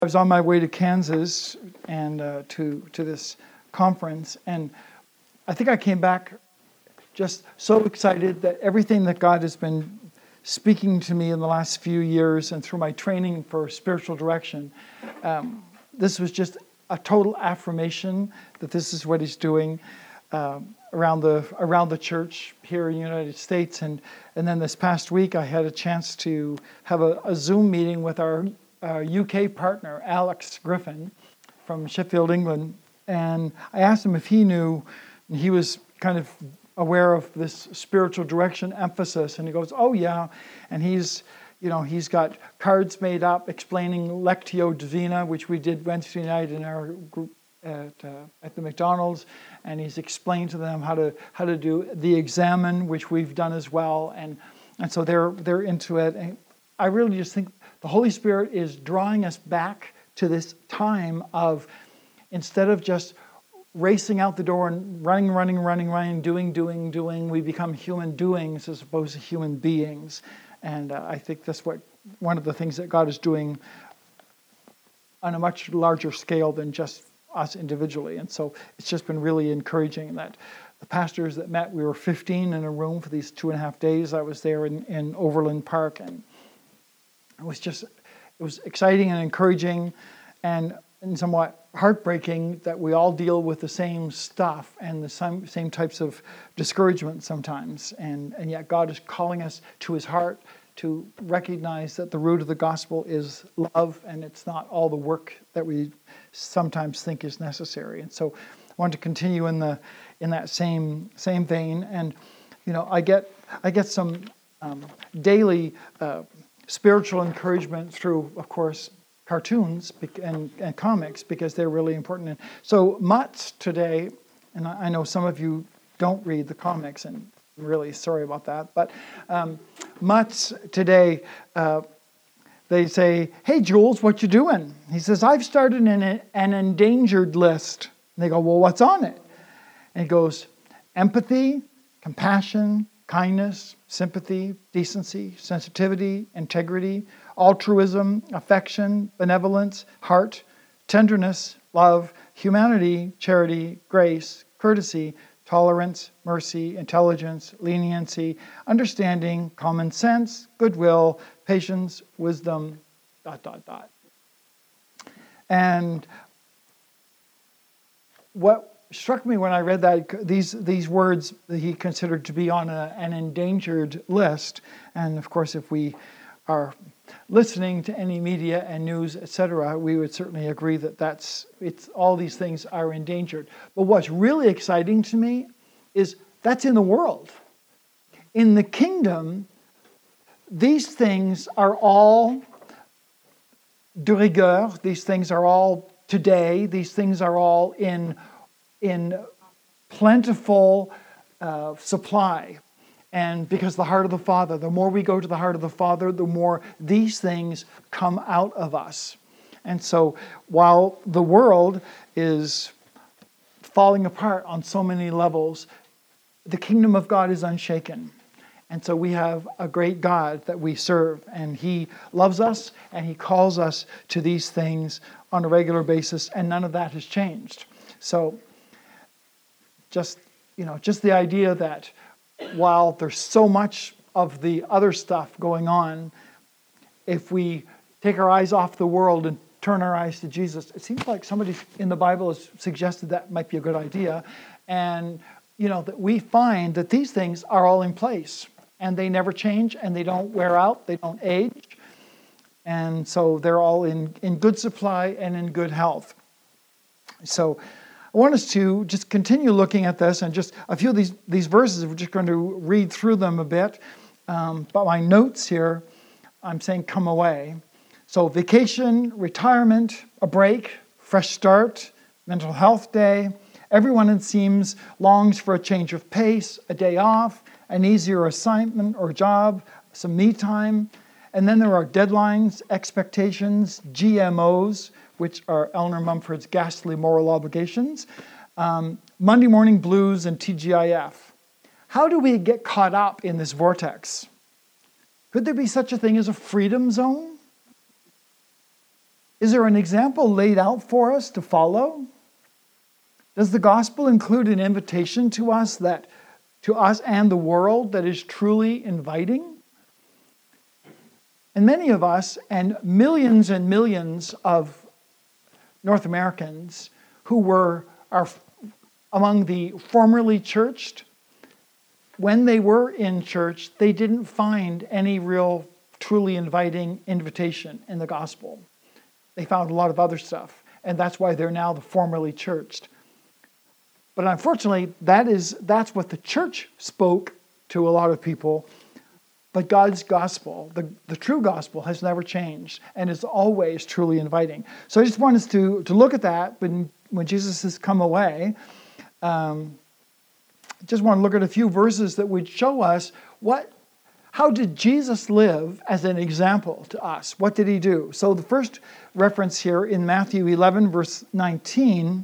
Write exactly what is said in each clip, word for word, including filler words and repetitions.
I was on my way to Kansas and uh, to to this conference, and I think I came back just so excited that everything that God has been speaking to me in the last few years and through my training for spiritual direction, um, this was just a total affirmation that this is what He's doing um, around the around the church here in the United States. And and then this past week, I had a chance to have a, a Zoom meeting with our uh, U K partner, Alex Griffin, from Sheffield, England. And I asked him if he knew, and he was kind of aware of this spiritual direction emphasis. And he goes, oh yeah. And he's, you know, he's got cards made up explaining Lectio Divina, which we did Wednesday night in our group at uh, at the McDonald's. And he's explained to them how to how to do the Examen, which we've done as well. And and so they're they're into it. And I really just think the Holy Spirit is drawing us back to this time of, instead of just racing out the door and running, running, running, running, doing, doing, doing, we become human doings as opposed to human beings. And uh, I think that's what one of the things that God is doing on a much larger scale than just us individually. And so it's just been really encouraging that the pastors that met, we were fifteen in a room for these two and a half days. I was there in, in Overland Park, and it was just, it was exciting and encouraging and, and somewhat heartbreaking that we all deal with the same stuff and the same, same types of discouragement sometimes. And, and yet God is calling us to His heart to recognize that the root of the gospel is love, and it's not all the work that we sometimes think is necessary. And so I want to continue in the in that same same vein. And you know, I get I get some um, daily uh, spiritual encouragement through, of course, cartoons and, and comics, because they're really important. And so Mutts today, and I know some of you don't read the comics, and I'm really sorry about that, but um, Mutts today, uh, they say, hey, Jules, what you doing? He says, I've started an, an endangered list. And they go, well, what's on it? And he goes, empathy, compassion, kindness, sympathy, decency, sensitivity, integrity, altruism, affection, benevolence, heart, tenderness, love, humanity, charity, grace, courtesy, tolerance, mercy, intelligence, leniency, understanding, common sense, goodwill, patience, wisdom, dot, dot, dot. And what struck me when I read that, these these words that he considered to be on a, an endangered list, and of course if we are listening to any media and news, et cetera, we would certainly agree that that's it's all these things are endangered. But what's really exciting to me is that's in the world. In the kingdom, these things are all de rigueur. These things are all today. These things are all in in plentiful uh, supply. And because the heart of the Father, the more we go to the heart of the Father, the more these things come out of us. And so while the world is falling apart on so many levels, the kingdom of God is unshaken. And so we have a great God that we serve, and He loves us, and He calls us to these things on a regular basis, and none of that has changed. So just, you know, just the idea that while there's so much of the other stuff going on, if we take our eyes off the world and turn our eyes to Jesus, it seems like somebody in the Bible has suggested that might be a good idea. And, you know, that we find that these things are all in place, and they never change, and they don't wear out, they don't age. And so they're all in, in good supply and in good health. So I want us to just continue looking at this, and just a few of these, these verses, we're just going to read through them a bit. Um, but my notes here, I'm saying come away. So vacation, retirement, a break, fresh start, mental health day. Everyone, it seems, longs for a change of pace, a day off, an easier assignment or job, some me time. And then there are deadlines, expectations, G M Os, which are Eleanor Mumford's ghastly moral obligations, um, Monday morning blues, and T G I F. How do we get caught up in this vortex? Could there be such a thing as a freedom zone? Is there an example laid out for us to follow? Does the gospel include an invitation to us that to us and the world that is truly inviting? And many of us, and millions and millions of North Americans who were are among the formerly churched, when they were in church, they didn't find any real truly inviting invitation in the gospel. They found a lot of other stuff, and that's why they're now the formerly churched. But unfortunately, that is that's what the church spoke to a lot of people. But God's gospel, the, the true gospel, has never changed and is always truly inviting. So I just want us to, to look at that when, when Jesus has come away. Um, just want to look at a few verses that would show us what, how did Jesus live as an example to us? What did he do? So the first reference here in Matthew eleven, verse nineteen,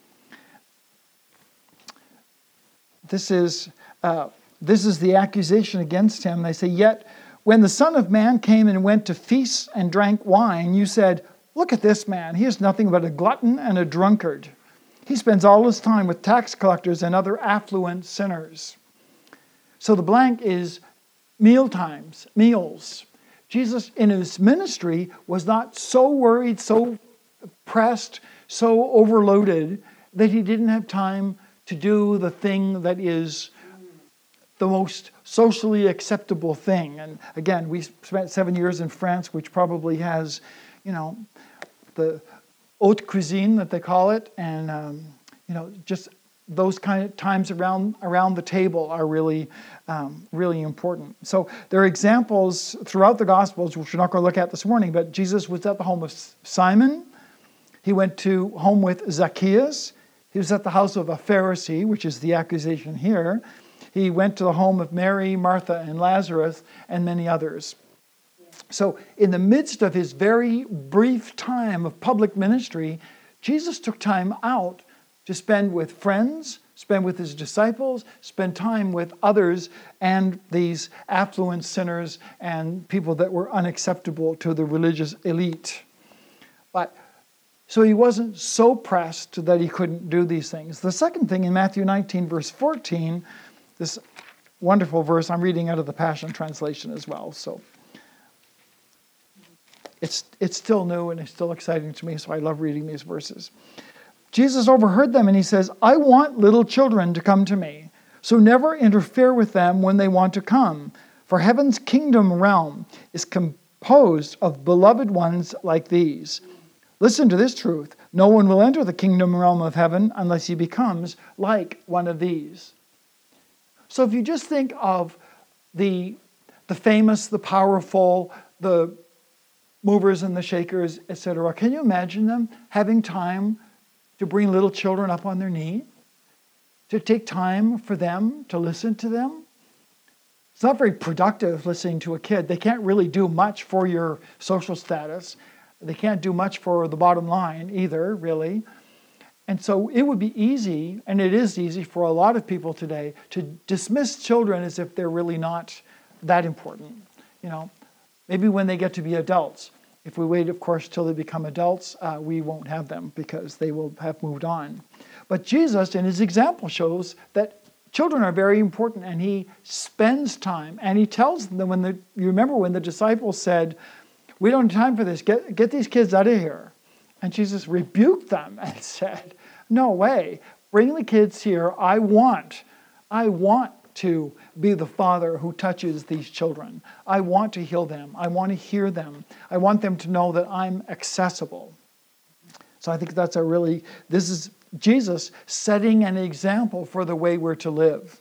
this is uh, this is the accusation against him. They say, "Yet when the Son of Man came and went to feasts and drank wine, you said, 'Look at this man, he is nothing but a glutton and a drunkard. He spends all his time with tax collectors and other affluent sinners.'" So the blank is meal times, meals. Jesus in his ministry was not so worried, so pressed, so overloaded that he didn't have time to do the thing that is the most socially acceptable thing. And again, we spent seven years in France, which probably has, you know, the haute cuisine that they call it, and um, you know, just those kind of times around around the table are really, um, really important. So there are examples throughout the Gospels, which we're not going to look at this morning. But Jesus was at the home of Simon. He went to home with Zacchaeus. He was at the house of a Pharisee, which is the accusation here. He went to the home of Mary, Martha, and Lazarus, and many others. So in the midst of his very brief time of public ministry, Jesus took time out to spend with friends, spend with his disciples, spend time with others and these affluent sinners and people that were unacceptable to the religious elite. But so he wasn't so pressed that he couldn't do these things. The second thing in Matthew nineteen, verse fourteen, this wonderful verse, I'm reading out of the Passion Translation as well. So it's it's still new and it's still exciting to me, so I love reading these verses. Jesus overheard them and he says, "I want little children to come to me, so never interfere with them when they want to come. For heaven's kingdom realm is composed of beloved ones like these. Listen to this truth. No one will enter the kingdom realm of heaven unless he becomes like one of these." So if you just think of the, the famous, the powerful, the movers and the shakers, et cetera, can you imagine them having time to bring little children up on their knee? To take time for them, to listen to them? It's not very productive listening to a kid. They can't really do much for your social status. They can't do much for the bottom line either, really. And so it would be easy, and it is easy for a lot of people today, to dismiss children as if they're really not that important. You know, maybe when they get to be adults. If we wait, of course, till they become adults, uh, we won't have them because they will have moved on. But Jesus, in his example, shows that children are very important, and he spends time, and he tells them, when the, you remember when the disciples said, "We don't have time for this. Get, get these kids out of here." And Jesus rebuked them and said, "No way. Bring the kids here. I want, I want to be the father who touches these children. I want to heal them. I want to hear them. I want them to know that I'm accessible." So I think that's a really, this is Jesus setting an example for the way we're to live.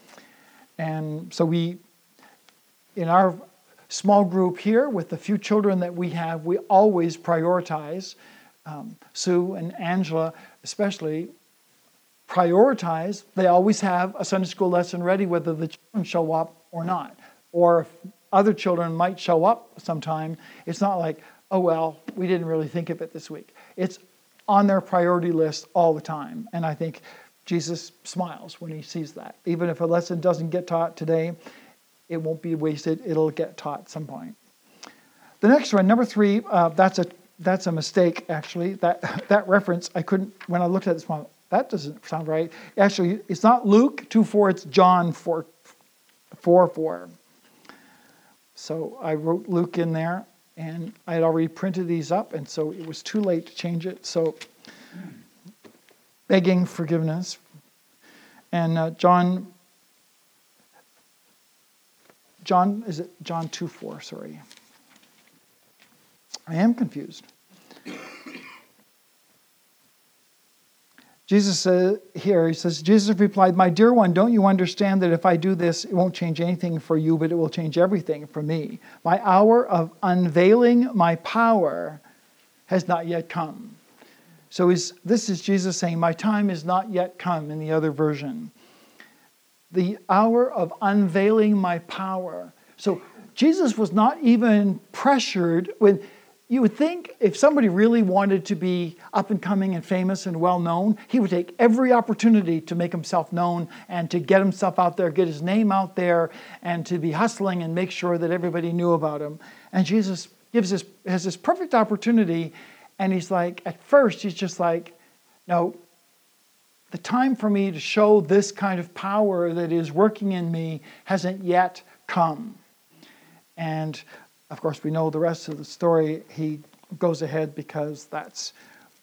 And so we, in our small group here, with the few children that we have, we always prioritize, um, Sue and Angela especially, prioritize. They always have a Sunday school lesson ready, whether the children show up or not. Or if other children might show up sometime, it's not like, "Oh, well, we didn't really think of it this week." It's on their priority list all the time. And I think Jesus smiles when he sees that. Even if a lesson doesn't get taught today, it won't be wasted. It'll get taught at some point. The next one, number three, uh, that's a that's a mistake, actually. That that reference, I couldn't, when I looked at this one, that doesn't sound right. Actually, it's not Luke two four, it's John four four. So I wrote Luke in there, and I had already printed these up, and so it was too late to change it. So begging forgiveness. And uh, John, John, is it John two four, sorry. I am confused. Jesus says here, he says, Jesus replied, "My dear one, don't you understand that if I do this, it won't change anything for you, but it will change everything for me? My hour of unveiling my power has not yet come." So he's, this is Jesus saying, my time is not yet come in the other version. The hour of unveiling my power. So Jesus was not even pressured when you would think if somebody really wanted to be up and coming and famous and well known, he would take every opportunity to make himself known and to get himself out there, get his name out there, and to be hustling and make sure that everybody knew about him. And Jesus gives this, has this perfect opportunity, and he's like, at first, he's just like, no, the time for me to show this kind of power that is working in me hasn't yet come. And of course, we know the rest of the story. He goes ahead because that's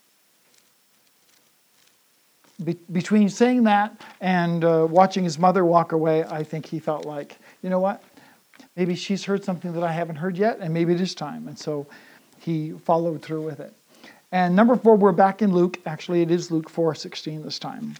be, between saying that and uh, watching his mother walk away. I think he felt like, you know what? Maybe she's heard something that I haven't heard yet, and maybe it is time. And so he followed through with it. And number four, we're back in Luke. Actually, it is Luke four sixteen this time.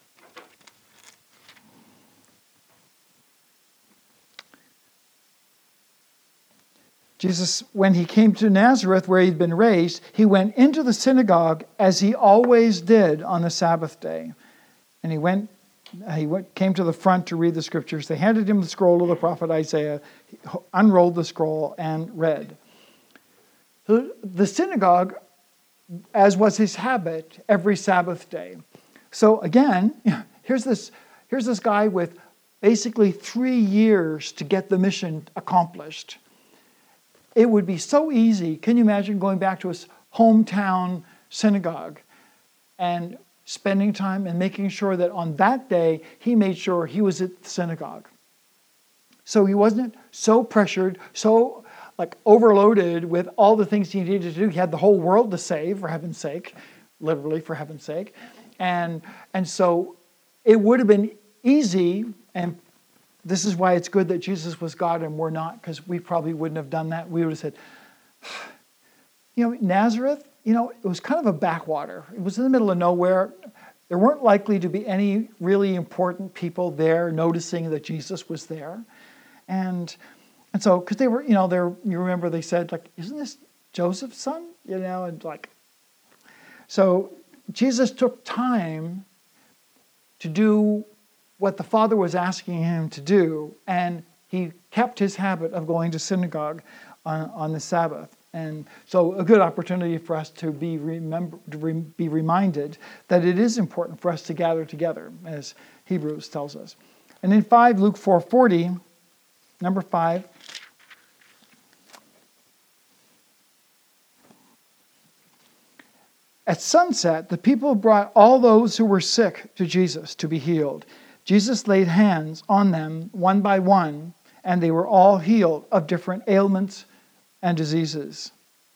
Jesus, when he came to Nazareth where he'd been raised, he went into the synagogue as he always did on the Sabbath day. And he went, he went, came to the front to read the scriptures. They handed him the scroll of the prophet Isaiah. He unrolled the scroll and read. So the synagogue, as was his habit, every Sabbath day. So again, here's this, here's this guy with basically three years to get the mission accomplished. It would be so easy. Can you imagine going back to his hometown synagogue and spending time and making sure that on that day he made sure he was at the synagogue? So he wasn't so pressured, so like overloaded with all the things he needed to do. He had the whole world to save, for heaven's sake, literally for heaven's sake. And, and so it would have been easy, and this is why it's good that Jesus was God and we're not, because we probably wouldn't have done that. We would have said, you know, Nazareth, you know, it was kind of a backwater. It was in the middle of nowhere. There weren't likely to be any really important people there noticing that Jesus was there. And and so, because they were, you know, they're, you remember they said, like, isn't this Joseph's son? You know, and like, so Jesus took time to do what the Father was asking him to do, and he kept his habit of going to synagogue on, on the Sabbath. And so a good opportunity for us to be remember, to re, be reminded that it is important for us to gather together, as Hebrews tells us. And in five, Luke four forty, number five, at sunset, the people brought all those who were sick to Jesus to be healed. Jesus laid hands on them one by one, and they were all healed of different ailments and diseases.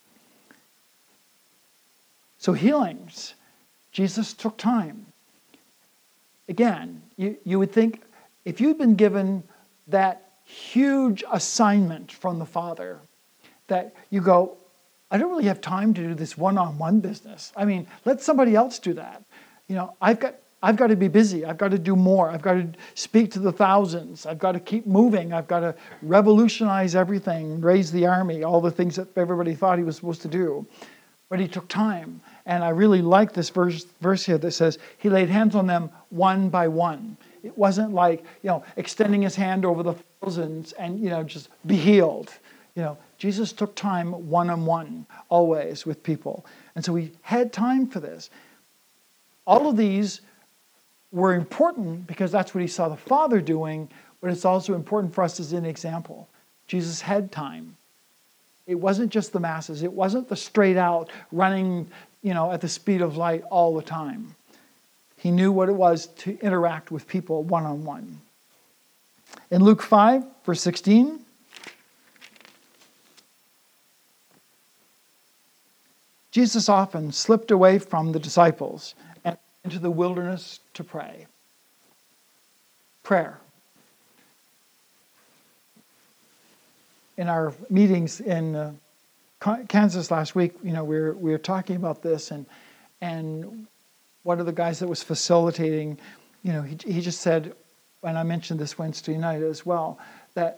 So healings, Jesus took time. Again, you, you would think if you'd been given that huge assignment from the Father, that you go, I don't really have time to do this one-on-one business. I mean, let somebody else do that. You know, I've got I've got to be busy. I've got to do more. I've got to speak to the thousands. I've got to keep moving. I've got to revolutionize everything, raise the army, all the things that everybody thought he was supposed to do. But he took time. And I really like this verse, verse here that says, he laid hands on them one by one. It wasn't like, you know, extending his hand over the thousands and, you know, just be healed. You know, Jesus took time one-on-one, always with people. And so he had time for this. All of these were important because that's what he saw the Father doing, but it's also important for us as an example. Jesus had time. It wasn't just the masses. It wasn't the straight out running, you know, at the speed of light all the time. He knew what it was to interact with people one-on-one. In Luke five, verse sixteen, Jesus often slipped away from the disciples and into the wilderness to pray. Prayer. In our meetings in uh, Kansas last week, you know, we were, we were talking about this, and and one of the guys that was facilitating, you know, he he just said, and I mentioned this Wednesday night as well, that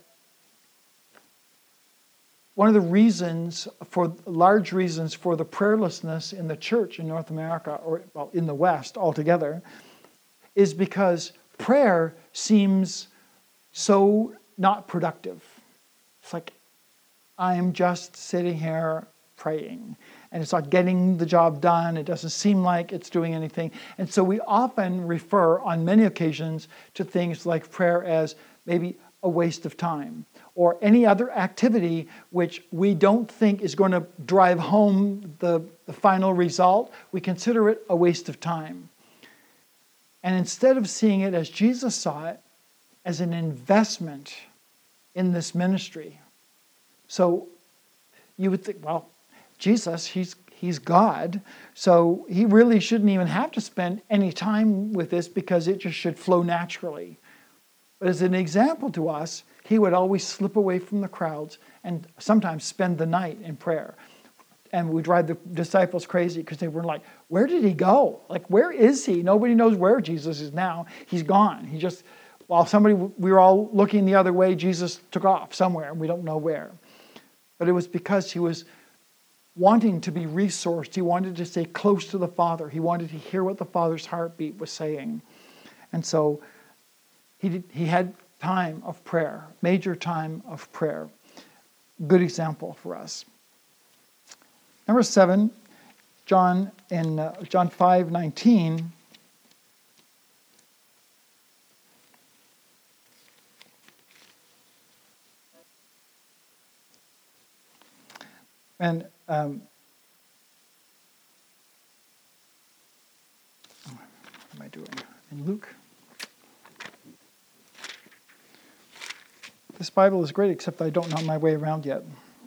one of the reasons for, large reasons for the prayerlessness in the church in North America, or well, in the West altogether, is because prayer seems so not productive. It's like, I'm just sitting here praying, and it's not getting the job done. It doesn't seem like it's doing anything. And so we often refer on many occasions to things like prayer as maybe a waste of time, or any other activity which we don't think is going to drive home the, the final result. We consider it a waste of time. And instead of seeing it as Jesus saw it, as an investment in this ministry. So you would think, well, Jesus, he's he's God, so he really shouldn't even have to spend any time with this because it just should flow naturally. But as an example to us, he would always slip away from the crowds and sometimes spend the night in prayer. And we drive the disciples crazy because they were like, where did he go? Like, where is he? Nobody knows where Jesus is now. He's gone. He just, while somebody, we were all looking the other way, Jesus took off somewhere, and we don't know where. But it was because he was wanting to be resourced. He wanted to stay close to the Father. He wanted to hear what the Father's heartbeat was saying. And so he did, he had time of prayer, major time of prayer. Good example for us. Number seven, John in uh, John five nineteen. And um, what am I doing? In Luke. This Bible is great, except I don't know my way around yet.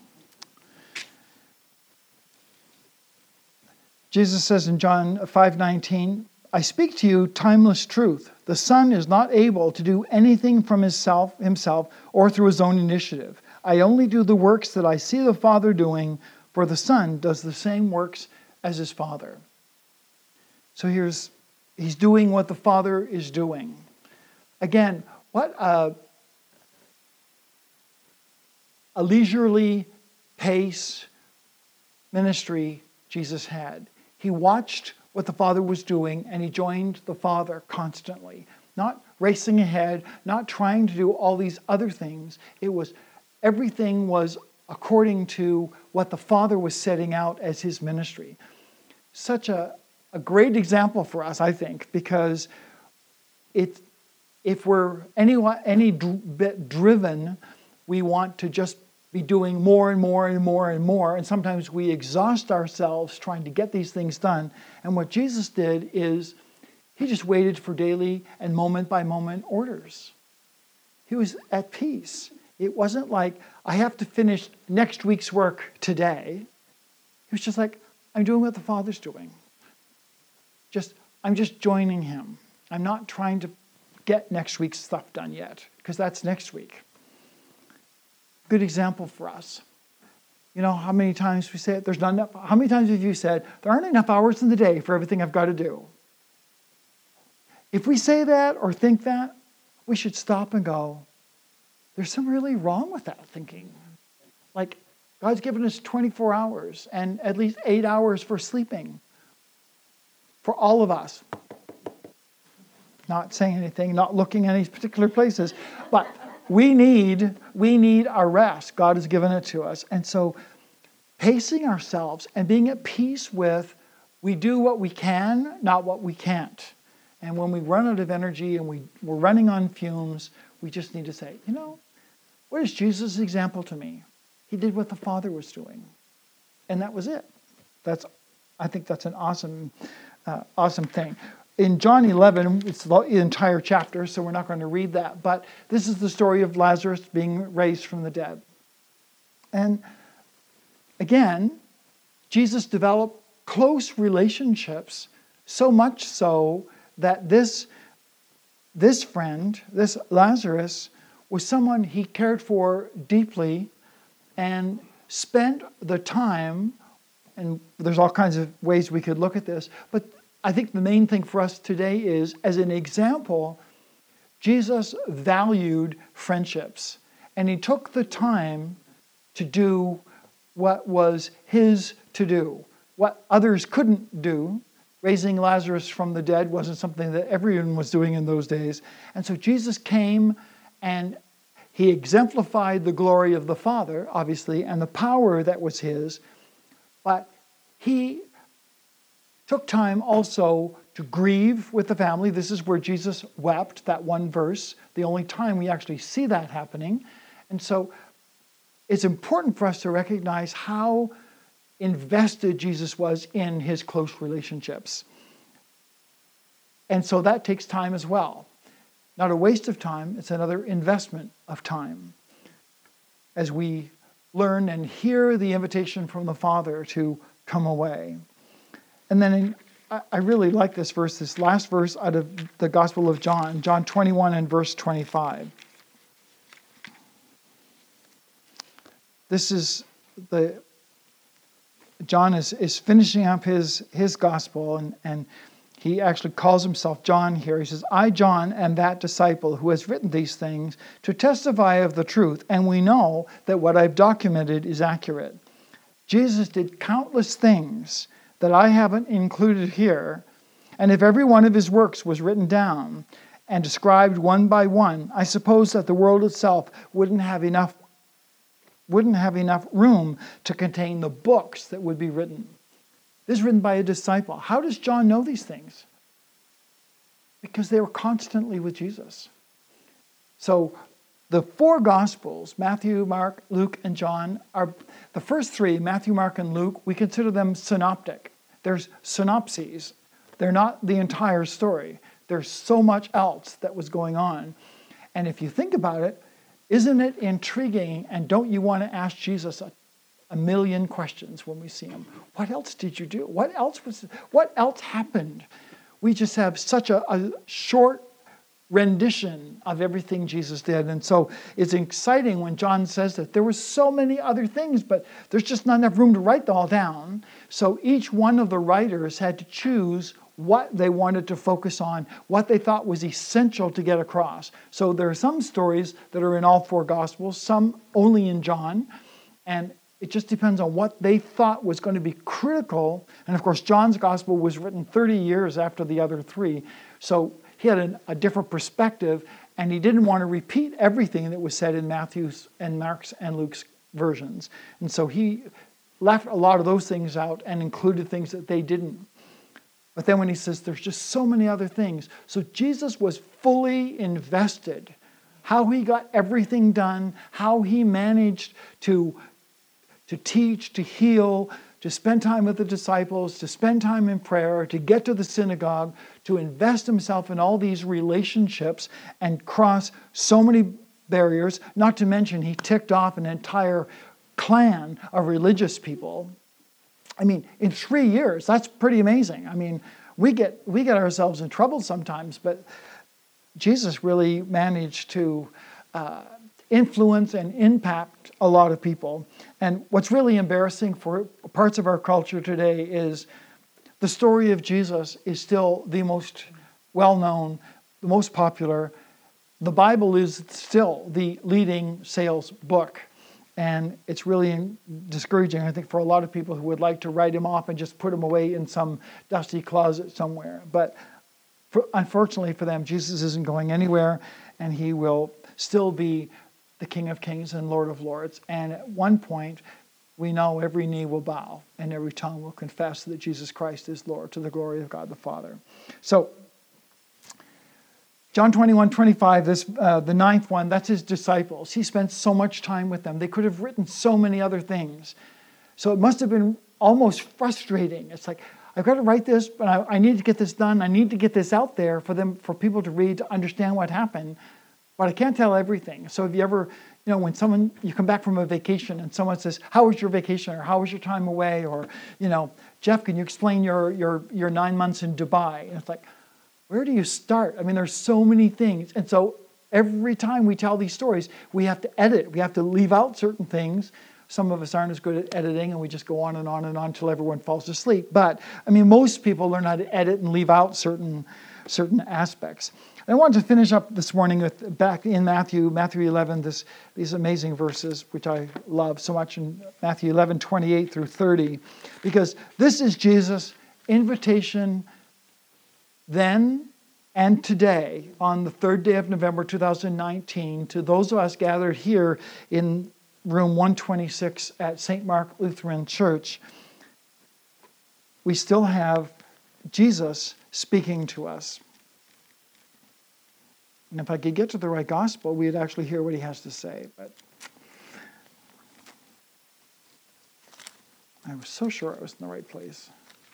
Jesus says in John five nineteen, I speak to you timeless truth. The Son is not able to do anything from himself, himself or through his own initiative. I only do the works that I see the Father doing, for the Son does the same works as his Father. So here's, he's doing what the Father is doing. Again, what a, a leisurely pace ministry Jesus had. He watched what the Father was doing, and he joined the Father constantly. Not racing ahead, not trying to do all these other things. It was, everything was according to what the Father was setting out as his ministry. Such a, a great example for us, I think, because it, if we're any, any bit driven, we want to just be doing more and more and more and more. And sometimes we exhaust ourselves trying to get these things done. And what Jesus did is he just waited for daily and moment by moment orders. He was at peace. It wasn't like, I have to finish next week's work today. He was just like, I'm doing what the Father's doing. Just, I'm just joining him. I'm not trying to get next week's stuff done yet, because that's next week. Good example for us. You know how many times we say it? There's not enough. How many times have you said, there aren't enough hours in the day for everything I've got to do? If we say that or think that, we should stop and go, there's something really wrong with that thinking. Like, God's given us twenty-four hours and at least eight hours for sleeping. For all of us. Not saying anything, not looking at any particular places, but we need, we need our rest. God has given it to us. And so pacing ourselves and being at peace with, we do what we can, not what we can't. And when we run out of energy and we, we're running on fumes, we just need to say, you know, what is Jesus' example to me? He did what the Father was doing. And that was it. That's, I think that's an awesome, uh, awesome thing. In John eleven, it's the entire chapter, so we're not going to read that. But this is the story of Lazarus being raised from the dead. And again, Jesus developed close relationships, so much so that this, this friend, this Lazarus, was someone he cared for deeply and spent the time, and there's all kinds of ways we could look at this, but I think the main thing for us today is, as an example, Jesus valued friendships, and he took the time to do what was his to do. What others couldn't do, raising Lazarus from the dead, wasn't something that everyone was doing in those days. And so Jesus came and he exemplified the glory of the Father, obviously, and the power that was his. But he took time also to grieve with the family. This is where Jesus wept, that one verse, the only time we actually see that happening. And so it's important for us to recognize how invested Jesus was in his close relationships. And so that takes time as well. Not a waste of time, it's another investment of time. As we learn and hear the invitation from the Father to come away. And then in, I really like this verse, this last verse out of the Gospel of John, John twenty-one and verse twenty-five. This is the John is, is finishing up his, his gospel, and, and he actually calls himself John here. He says, I, John, am that disciple who has written these things to testify of the truth, and we know that what I've documented is accurate. Jesus did countless things that I haven't included here, and if every one of his works was written down and described one by one, I suppose that the world itself wouldn't have enough wouldn't have enough room to contain the books that would be written. This is written by a disciple. How does John know these things? Because they were constantly with Jesus. So the four Gospels, Matthew, Mark, Luke, and John, are the first three, Matthew, Mark, and Luke, we consider them synoptic. There's synopses. They're not the entire story. There's so much else that was going on. And if you think about it, isn't it intriguing, and don't you want to ask Jesus a, a million questions when we see him? What else did you do? What else was? What else happened? We just have such a, a short rendition of everything Jesus did. And so it's exciting when John says that there were so many other things, but there's just not enough room to write them all down. So each one of the writers had to choose what they wanted to focus on, what they thought was essential to get across. So there are some stories that are in all four Gospels, some only in John, and it just depends on what they thought was going to be critical. And of course, John's Gospel was written thirty years after the other three, so he had an, a different perspective, and he didn't want to repeat everything that was said in Matthew's and Mark's and Luke's versions. And so he left a lot of those things out and included things that they didn't. But then when he says there's just so many other things. So Jesus was fully invested. How he got everything done, how he managed to, to teach, to heal, to spend time with the disciples, to spend time in prayer, to get to the synagogue, to invest himself in all these relationships and cross so many barriers. Not to mention he ticked off an entire clan of religious people. I mean, in three years, that's pretty amazing. I mean, we get we get ourselves in trouble sometimes, but Jesus really managed to uh, influence and impact a lot of people. And what's really embarrassing for parts of our culture today is the story of Jesus is still the most well-known, the most popular. The Bible is still the leading sales book. And it's really discouraging, I think, for a lot of people who would like to write him off and just put him away in some dusty closet somewhere. But for, unfortunately for them, Jesus isn't going anywhere, and he will still be the King of Kings and Lord of Lords. And at one point, we know every knee will bow and every tongue will confess that Jesus Christ is Lord, to the glory of God the Father. So John twenty-one, twenty-five, this, uh, the ninth one, that's his disciples. He spent so much time with them. They could have written so many other things. So it must have been almost frustrating. It's like, I've got to write this, but I, I need to get this done. I need to get this out there for them, for people to read, to understand what happened. But I can't tell everything. So if you ever, you know, when someone, you come back from a vacation and someone says, how was your vacation? Or how was your time away? Or, you know, Jeff, can you explain your, your, your nine months in Dubai? And it's like, where do you start? I mean, there's so many things. And so every time we tell these stories, we have to edit. We have to leave out certain things. Some of us aren't as good at editing, and we just go on and on and on until everyone falls asleep. But, I mean, most people learn how to edit and leave out certain, certain aspects. I wanted to finish up this morning with back in Matthew, Matthew eleven, this, these amazing verses, which I love so much, in Matthew eleven, twenty-eight through thirty, because this is Jesus' invitation then and today, on the third day of November two thousand nineteen, to those of us gathered here in room one twenty-six at Saint Mark Lutheran Church. We still have Jesus speaking to us. And if I could get to the right gospel, we'd actually hear what he has to say. But I was so sure I was in the right place.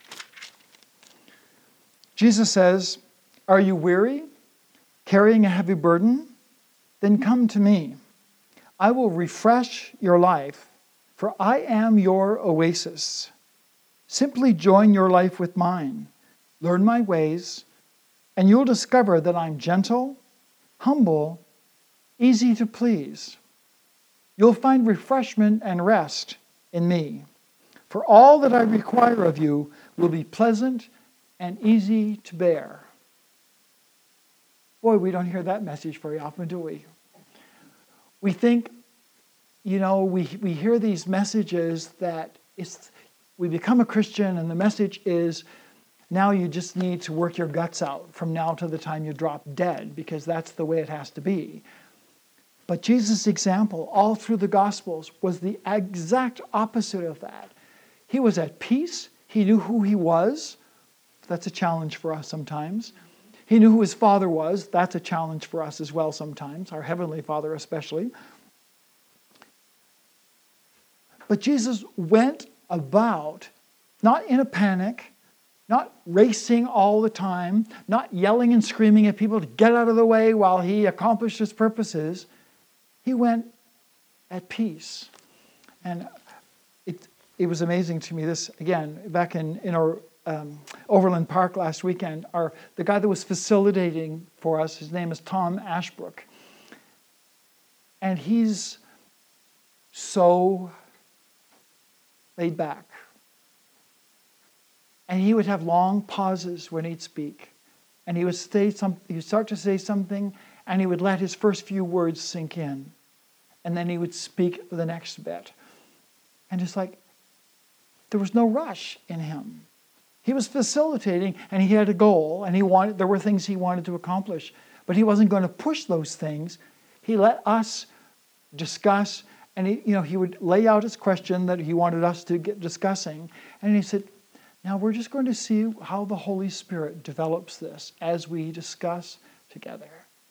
Jesus says, "Are you weary, carrying a heavy burden? Then come to me. I will refresh your life, for I am your oasis. Simply join your life with mine. Learn my ways, and you'll discover that I'm gentle, humble, easy to please. You'll find refreshment and rest in me. For all that I require of you will be pleasant and easy to bear." Boy, we don't hear that message very often, do we? We think, you know, we, we hear these messages that it's, we become a Christian and the message is, now you just need to work your guts out from now to the time you drop dead, because that's the way it has to be. But Jesus' example all through the Gospels was the exact opposite of that. He was at peace. He knew who he was. That's a challenge for us sometimes. He knew who his Father was. That's a challenge for us as well sometimes, our Heavenly Father especially. But Jesus went about, not in a panic, not racing all the time, not yelling and screaming at people to get out of the way while he accomplished his purposes. He went at peace. And it it was amazing to me. This, again, back in, in our um, Overland Park last weekend, our the guy that was facilitating for us, his name is Tom Ashbrook. And he's so laid back. And he would have long pauses when he'd speak. And he would say some, he would start to say something, and he would let his first few words sink in. And then he would speak the next bit. And it's like, there was no rush in him. He was facilitating, and he had a goal, and he wanted, there were things he wanted to accomplish. But he wasn't going to push those things. He let us discuss, and he, you know, he would lay out his question that he wanted us to get discussing. And he said, now we're just going to see how the Holy Spirit develops this as we discuss together.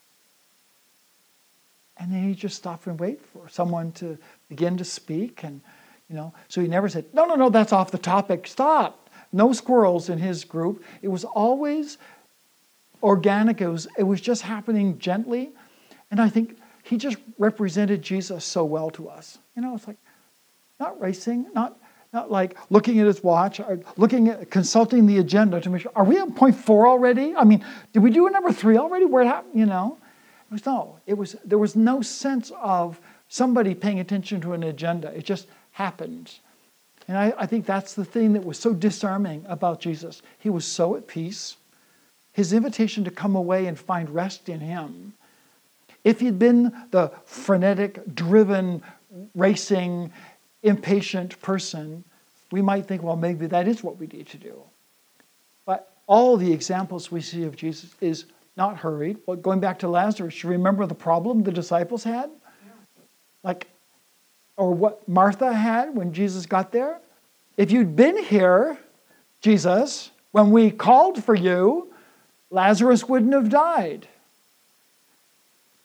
And then he just stopped and wait for someone to begin to speak. And, you know, so he never said, no, no, no, that's off the topic. Stop. No squirrels in his group. It was always organic. It was, it was just happening gently. And I think he just represented Jesus so well to us. You know, it's like not racing, not Not like looking at his watch, or looking at, consulting the agenda to make sure, are we at point four already? I mean, did we do a number three already? Where it happened, you know? It was no, it was, there was no sense of somebody paying attention to an agenda. It just happened. And I, I think that's the thing that was so disarming about Jesus. He was so at peace. His invitation to come away and find rest in him. If he'd been the frenetic, driven, racing, impatient person, we might think, well, maybe that is what we need to do. But all the examples we see of Jesus is not hurried. Well, going back to Lazarus, you remember the problem the disciples had? Like, or what Martha had when Jesus got there? If you'd been here, Jesus, when we called for you, Lazarus wouldn't have died.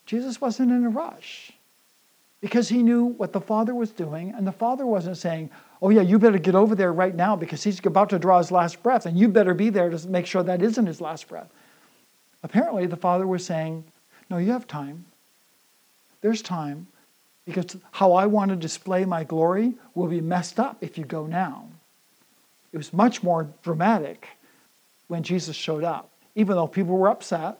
Jesus wasn't in a rush because he knew what the Father was doing, and the Father wasn't saying, oh yeah, you better get over there right now because he's about to draw his last breath, and you better be there to make sure that isn't his last breath. Apparently, the Father was saying, no, you have time. There's time, because how I want to display my glory will be messed up if you go now. It was much more dramatic when Jesus showed up, even though people were upset.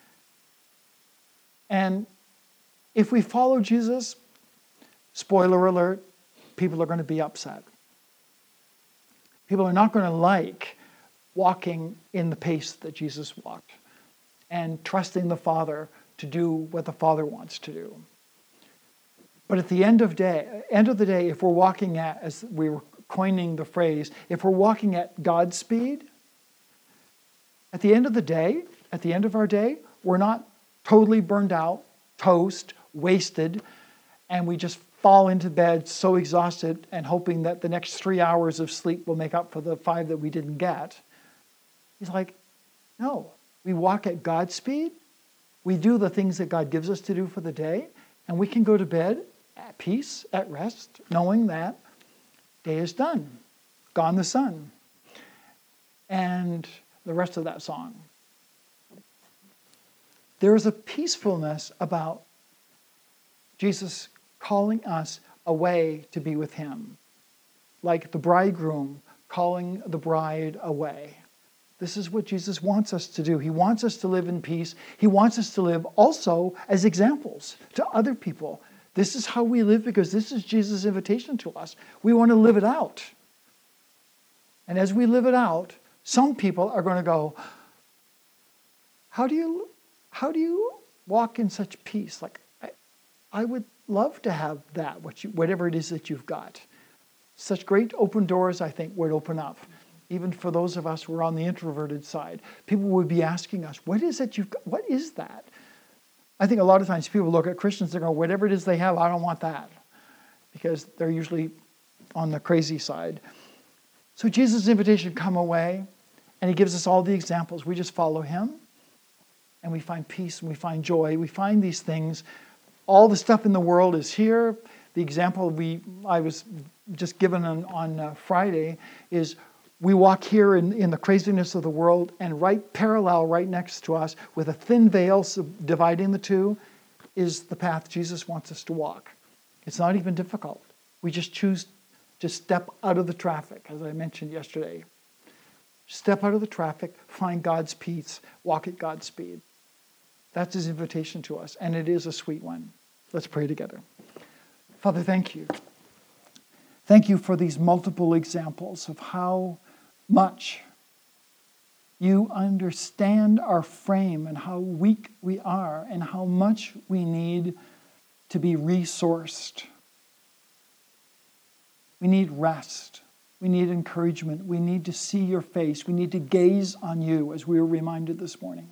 And if we follow Jesus, spoiler alert, people are going to be upset. People are not going to like walking in the pace that Jesus walked and trusting the Father to do what the Father wants to do. But at the end of day, end of the day, if we're walking at, as we were coining the phrase, if we're walking at God's speed, at the end of the day, at the end of our day, we're not totally burned out, toast, wasted, and we just fall into bed so exhausted and hoping that the next three hours of sleep will make up for the five that we didn't get. He's like, no, we walk at God's speed. We do the things that God gives us to do for the day, and we can go to bed at peace, at rest, knowing that day is done. Gone the sun. And the rest of that song. There is a peacefulness about Jesus calling us away to be with him, like the bridegroom calling the bride away. This is what Jesus wants us to do. He wants us to live in peace. He wants us to live also as examples to other people. This is how we live because this is Jesus' invitation to us. We want to live it out. And as we live it out, some people are going to go, how do you, how do you walk in such peace? Like, I, I would love to have that, what you, whatever it is that you've got. Such great open doors, I think, would open up. Even for those of us who are on the introverted side, people would be asking us, what is it you've got? What is that? I think a lot of times people look at Christians and go, whatever it is they have, I don't want that. Because they're usually on the crazy side. So Jesus' invitation, come away, and he gives us all the examples. We just follow him, and we find peace, and we find joy. We find these things. All the stuff in the world is here. The example we I was just given on, on uh, Friday is we walk here in, in the craziness of the world, and right parallel, right next to us, with a thin veil dividing the two, is the path Jesus wants us to walk. It's not even difficult. We just choose to step out of the traffic, as I mentioned yesterday. Step out of the traffic, find God's peace, walk at God's speed. That's his invitation to us, and it is a sweet one. Let's pray together. Father, thank you. Thank you for these multiple examples of how much you understand our frame and how weak we are and how much we need to be resourced. We need rest. We need encouragement. We need to see your face. We need to gaze on you, as we were reminded this morning.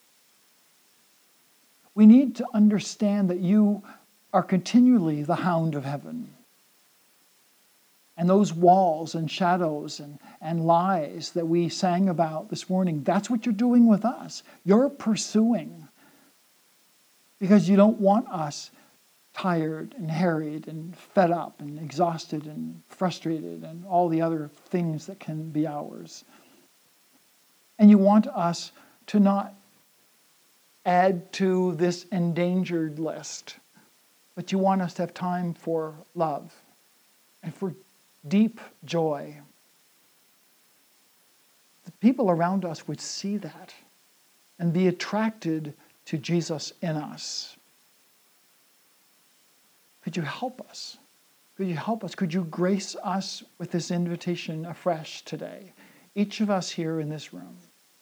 We need to understand that you are continually the hound of heaven. And those walls and shadows and, and lies that we sang about this morning, that's what you're doing with us. You're pursuing. Because you don't want us tired and harried and fed up and exhausted and frustrated and all the other things that can be ours. And you want us to not add to this endangered list, but you want us to have time for love and for deep joy. The people around us would see that and be attracted to Jesus in us. Could you help us? Could you help us? Could you grace us with this invitation afresh today? Each of us here in this room.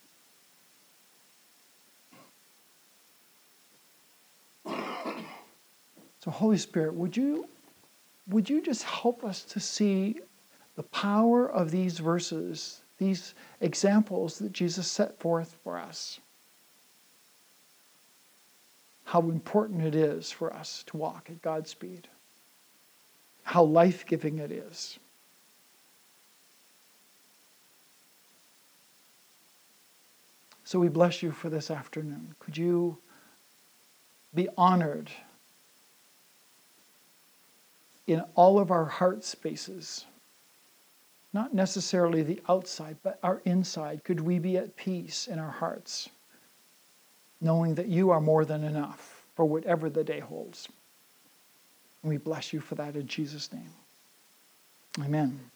So Holy Spirit, would you Would you just help us to see the power of these verses, these examples that Jesus set forth for us? How important it is for us to walk at God's speed. How life-giving it is. So we bless you for this afternoon. Could you be honored in all of our heart spaces. Not necessarily the outside, but our inside. Could we be at peace in our hearts, knowing that you are more than enough for whatever the day holds. And we bless you for that in Jesus' name. Amen.